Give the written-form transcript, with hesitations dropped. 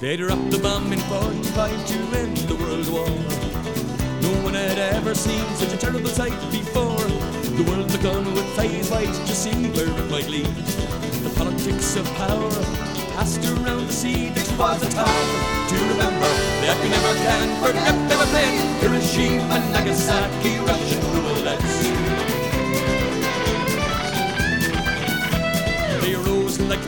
They dropped the bomb in 45 to end the World War. No one had ever seen such a terrible sight before. The world looked on with eyes wide to see where it might lead. The politics of power passed around the sea. This was a time to remember that we never can forget. Never been Hiroshima, Nagasaki, Russian roulettes. They rose like